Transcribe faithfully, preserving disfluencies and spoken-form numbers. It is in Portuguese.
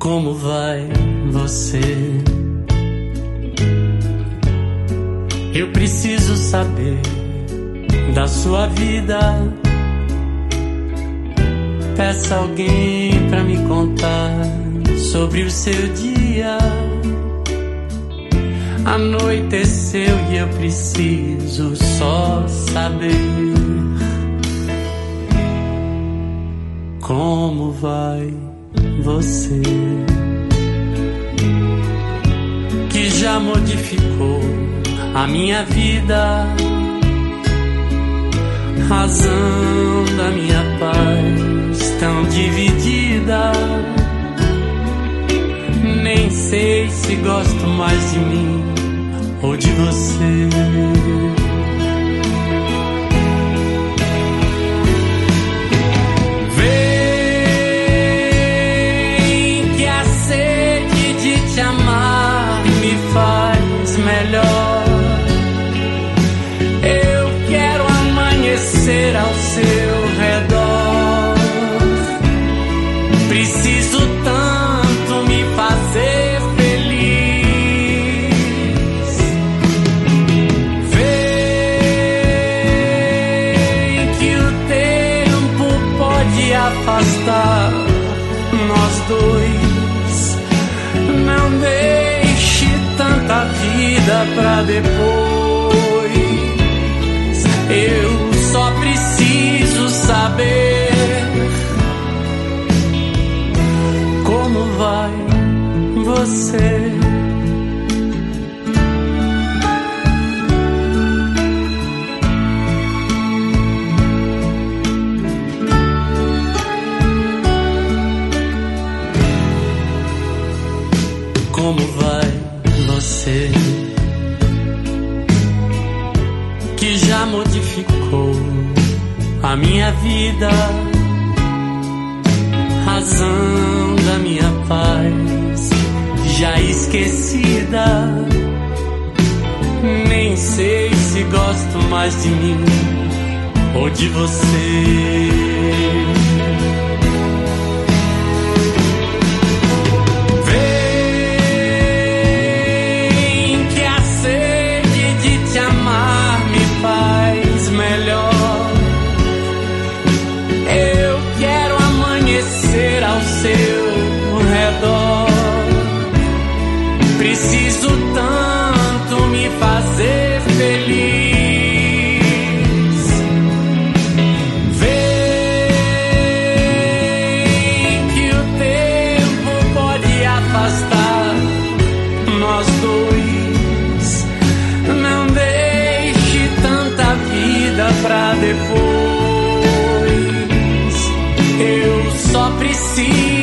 Como vai você? Eu preciso saber da sua vida. Peça alguém pra me contar sobre o seu dia. Anoiteceu e eu preciso só saber como vai você, que já modificou a minha vida, razão da minha paz tão dividida. Nem sei se gosto mais de mim ou de você. Vem que a sede de te amar me faz melhor. Eu quero amanhecer ao seu redor. Preciso tanto me fazer feliz. Vem que o tempo pode afastar nós dois. Não deixe tanta vida pra depois. Eu só preciso saber como vai você. Como vai você, que já modificou a minha vida, razão da minha paz já esquecida. Nem sei se gosto mais de mim ou de você. Melhor, eu quero amanhecer ao seu redor. Preciso tanto me fazer feliz. Vem que o tempo pode afastar nós dois. Não deixe tanta vida pra depois. Eu só preciso